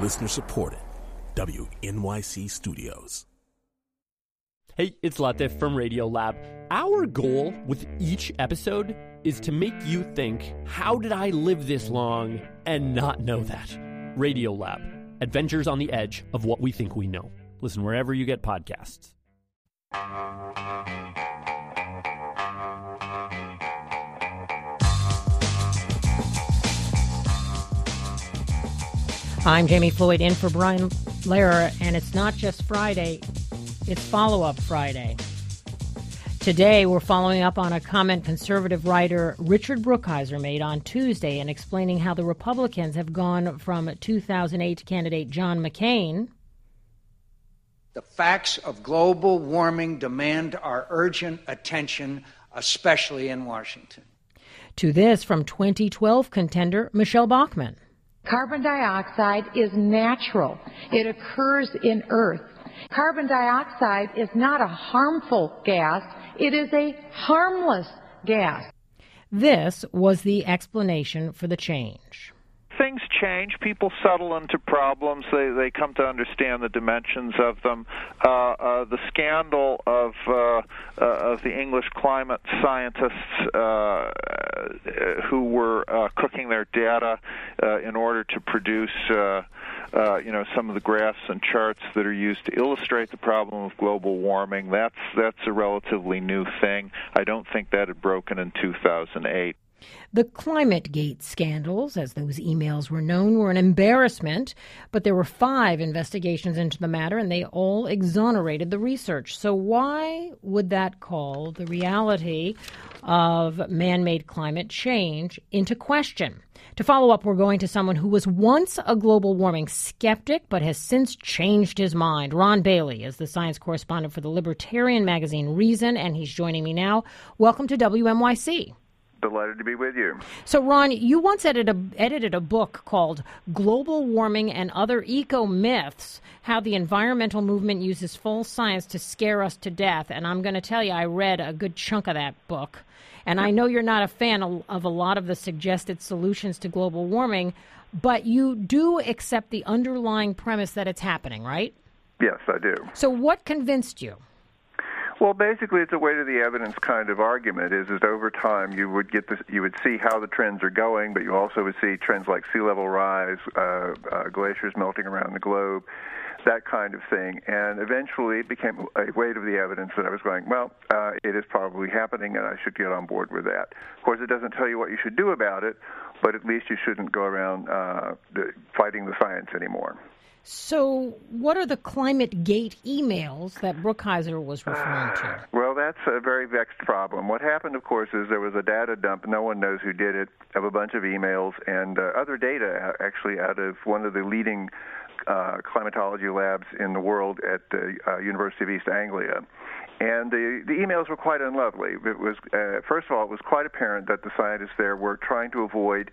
Listener supported. WNYC Studios. Hey, it's Latif from Radiolab. Our goal with each episode is to make you think, how did I live this long and not know that? Radiolab, adventures on the edge of what we think we know. Listen wherever you get podcasts. I'm Jamie Floyd in for Brian Lehrer, and it's not just Friday, it's Follow-Up Friday. Today, we're following up on a comment conservative writer Richard Brookhiser made on Tuesday in explaining how the Republicans have gone from 2008 candidate John McCain. The facts of global warming demand our urgent attention, especially in Washington. To this from 2012 contender Michelle Bachmann. Carbon dioxide is natural. It occurs in Earth. Carbon dioxide is not a harmful gas. It is a harmless gas. This was the explanation for the change. Things change. People settle into problems. They come to understand the dimensions of them. The scandal of the English climate scientists who were cooking their data in order to produce some of the graphs and charts that are used to illustrate the problem of global warming. That's a relatively new thing. I don't think that had broken in 2008. The ClimateGate scandals, as those emails were known, were an embarrassment, but there were 5 investigations into the matter, and they all exonerated the research. So why would that call the reality of man-made climate change into question? To follow up, we're going to someone who was once a global warming skeptic, but has since changed his mind. Ron Bailey is the science correspondent for the libertarian magazine Reason, and he's joining me now. Welcome to WNYC. Delighted to be with you. So, Ron, you once edited a book called Global Warming and Other Eco-Myths, How the Environmental Movement Uses False Science to Scare Us to Death. And I'm going to tell you, I read a good chunk of that book. And I know you're not a fan of a lot of the suggested solutions to global warming, but you do accept the underlying premise that it's happening, right? Yes, I do. So what convinced you? Well, basically, it's a weight of the evidence kind of argument. Is that over time you would see how the trends are going, but you also would see trends like sea level rise, glaciers melting around the globe, that kind of thing. And eventually, it became a weight of the evidence that I was going, well, it is probably happening, and I should get on board with that. Of course, it doesn't tell you what you should do about it, but at least you shouldn't go around fighting the science anymore. So what are the ClimateGate emails that Brookhiser was referring to? Well, that's a very vexed problem. What happened, of course, is there was a data dump, no one knows who did it, of a bunch of emails and other data, actually, out of one of the leading climatology labs in the world at the University of East Anglia. And the emails were quite unlovely. It was, first of all, it was quite apparent that the scientists there were trying to avoid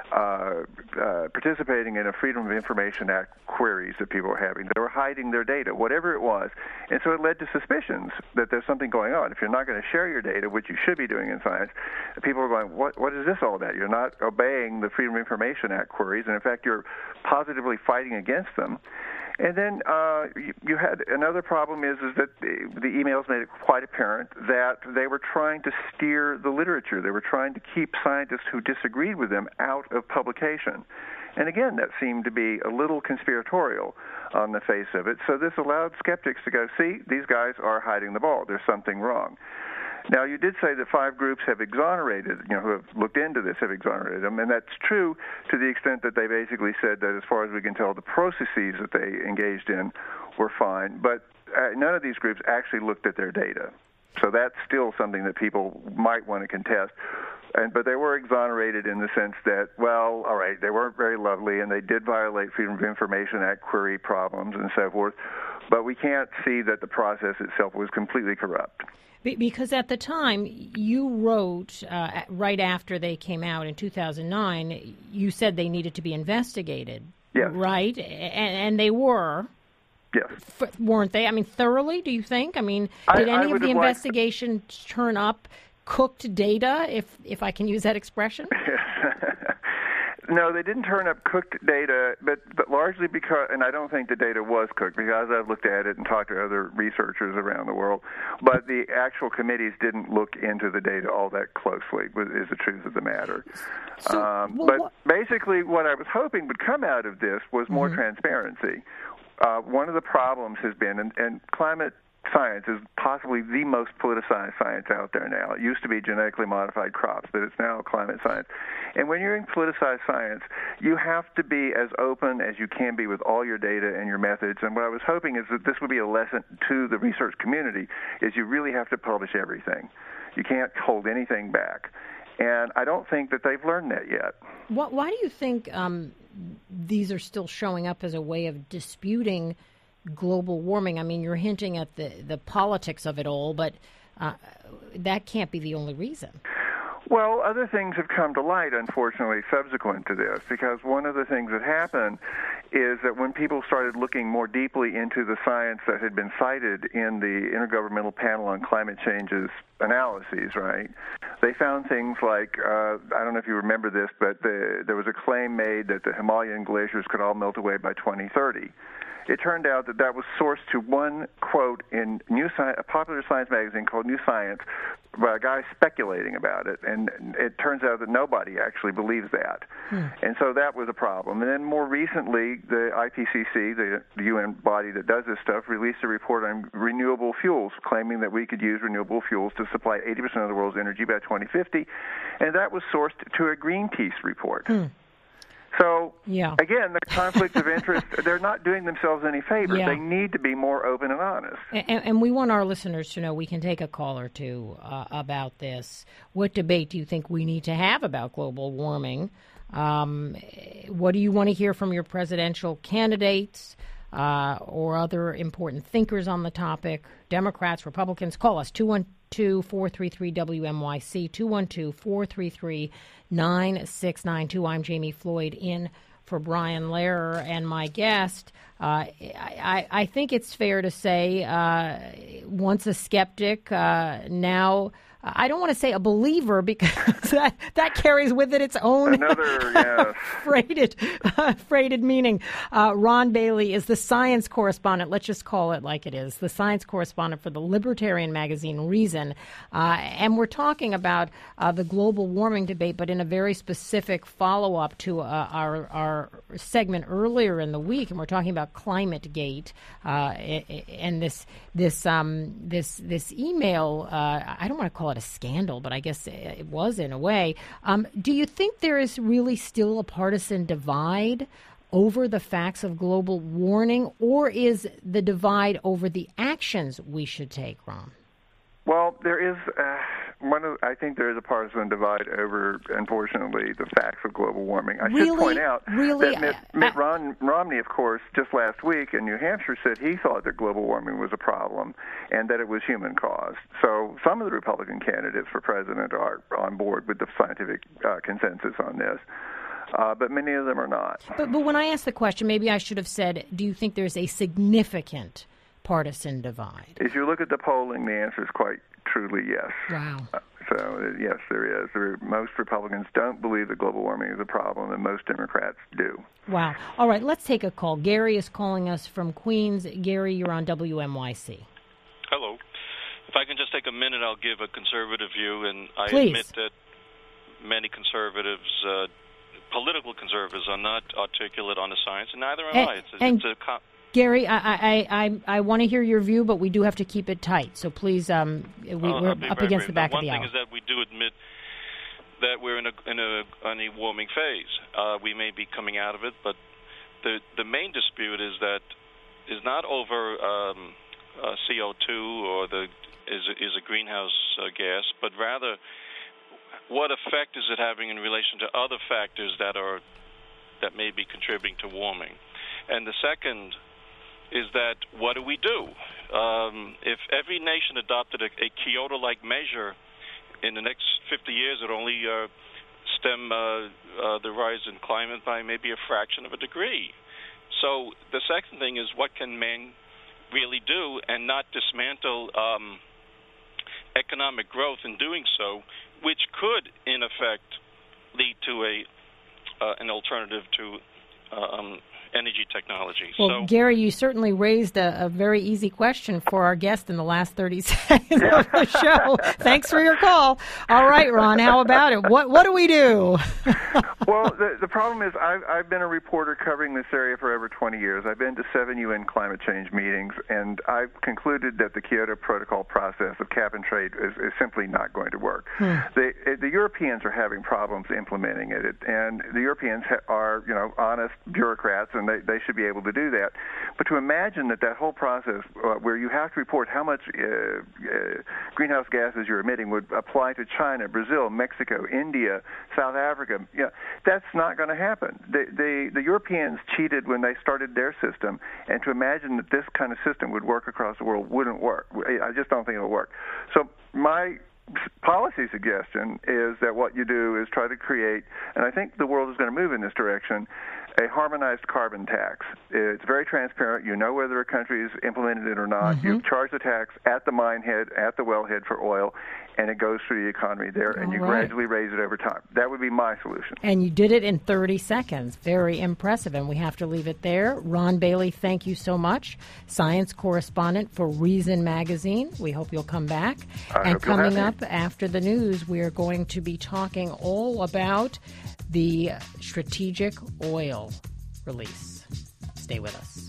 participating in a Freedom of Information Act queries that people were having. They were hiding their data, whatever it was. And so it led to suspicions that there's something going on. If you're not going to share your data, which you should be doing in science, people are going, what is this all about? You're not obeying the Freedom of Information Act queries, and in fact, you're positively fighting against them. And then you had another problem is that the emails made it quite apparent that they were trying to steer the literature. They were trying to keep scientists who disagreed with them out of publication. And again, that seemed to be a little conspiratorial on the face of it. So this allowed skeptics to go, see, these guys are hiding the ball. There's something wrong. Now, you did say that 5 groups have exonerated, who have looked into this have exonerated them, and that's true to the extent that they basically said that as far as we can tell, the processes that they engaged in were fine, but none of these groups actually looked at their data. So that's still something that people might want to contest. But they were exonerated in the sense that, well, all right, they weren't very lovely, and they did violate Freedom of Information Act query problems and so forth, but we can't see that the process itself was completely corrupt. Because at the time, you wrote, right after they came out in 2009, you said they needed to be investigated, yes. Right? And they were. Yes. Weren't they? I mean, thoroughly, do you think? I mean, did any of the investigation turn up cooked data, if I can use that expression? No, they didn't turn up cooked data, but largely because, and I don't think the data was cooked because I've looked at it and talked to other researchers around the world, but the actual committees didn't look into the data all that closely, is the truth of the matter. But basically what I was hoping would come out of this was more transparency. One of the problems has been, and climate science is possibly the most politicized science out there now. It used to be genetically modified crops, but it's now climate science. And when you're in politicized science, you have to be as open as you can be with all your data and your methods. And what I was hoping is that this would be a lesson to the research community, is you really have to publish everything. You can't hold anything back. And I don't think that they've learned that yet. Why do you think these are still showing up as a way of disputing global warming? I mean, you're hinting at the politics of it all, but that can't be the only reason. Well, other things have come to light, unfortunately, subsequent to this, because one of the things that happened is that when people started looking more deeply into the science that had been cited in the Intergovernmental Panel on Climate Change's analyses, right, they found things like, I don't know if you remember this, but there was a claim made that the Himalayan glaciers could all melt away by 2030. It turned out that that was sourced to one quote in a popular science magazine called New Science by a guy speculating about it, and it turns out that nobody actually believes that. And so that was a problem. And then more recently, the IPCC, the UN body that does this stuff, released a report on renewable fuels, claiming that we could use renewable fuels to supply 80% of the world's energy by 2050, and that was sourced to a Greenpeace report. So, again, the conflict of interest, they're not doing themselves any favors. They need to be more open and honest. And we want our listeners to know we can take a call or two about this. What debate do you think we need to have about global warming? What do you want to hear from your presidential candidates or other important thinkers on the topic? Democrats, Republicans, call us, 212-433-WNYC, 212-433-9692. I'm Jamie Floyd, in for Brian Lehrer, and my guest, I think it's fair to say, once a skeptic, now I don't want to say a believer, because that carries with it its own freighted meaning. Ron Bailey is the science correspondent, let's just call it like it is, the science correspondent for the libertarian magazine Reason. And we're talking about the global warming debate, but in a very specific follow-up to our segment earlier in the week, and we're talking about ClimateGate and this email. I don't want to call it a scandal, but I guess it was in a way. Do you think there is really still a partisan divide over the facts of global warming, or is the divide over the actions we should take, Ron? Well, there is I think there is a partisan divide over, unfortunately, the facts of global warming. I should point out that Mitt Romney, of course, just last week in New Hampshire said he thought that global warming was a problem and that it was human caused. So some of the Republican candidates for president are on board with the scientific consensus on this. But many of them are not. But when I asked the question, maybe I should have said, do you think there's a significant partisan divide? If you look at the polling, the answer is quite truly yes. Wow. So, yes, there is. Most Republicans don't believe that global warming is a problem, and most Democrats do. Wow. All right, let's take a call. Gary is calling us from Queens. Gary, you're on WNYC. Hello. If I can just take a minute, I'll give a conservative view, and I Please. admit that many conservatives, political conservatives, are not articulate on the science, and neither am I. Gary, I want to hear your view, but we do have to keep it tight. So please, we're up against the back of the hour. One thing is that we do admit that we're in a warming phase. We may be coming out of it, but the main dispute is not over CO2 or is a greenhouse gas, but rather what effect is it having in relation to other factors that may be contributing to warming. And the second is that what do we do? If every nation adopted a Kyoto-like measure in the next 50 years, it would only stem the rise in climate by maybe a fraction of a degree. So the second thing is, what can man really do and not dismantle economic growth in doing so, which could, in effect, lead to a an alternative to energy technology. Well, Gary, you certainly raised a very easy question for our guest in the last 30 seconds of the show. Thanks for your call. All right, Ron, how about it? What do we do? Well, the problem is I've been a reporter covering this area for over 20 years. I've been to 7 UN climate change meetings, and I've concluded that the Kyoto Protocol process of cap and trade is simply not going to work. The Europeans are having problems implementing it, and the Europeans are, honest bureaucrats, and they should be able to do that. But to imagine that whole process where you have to report how much greenhouse gases you're emitting would apply to China, Brazil, Mexico, India, South Africa, that's not going to happen. The Europeans cheated when they started their system, and to imagine that this kind of system would work across the world wouldn't work. I just don't think it'll work. So my policy suggestion is that what you do is try to create, and I think the world is going to move in this direction, a harmonized carbon tax. It's very transparent. You know whether a country has implemented it or not. You charge the tax at the mine head, at the wellhead for oil, and it goes through the economy there, and you gradually raise it over time. That would be my solution. And you did it in 30 seconds. Very impressive, and we have to leave it there. Ron Bailey, thank you so much. Science correspondent for Reason Magazine. We hope you'll come back. And coming up after the news, we are going to be talking all about the strategic oil release. Stay with us.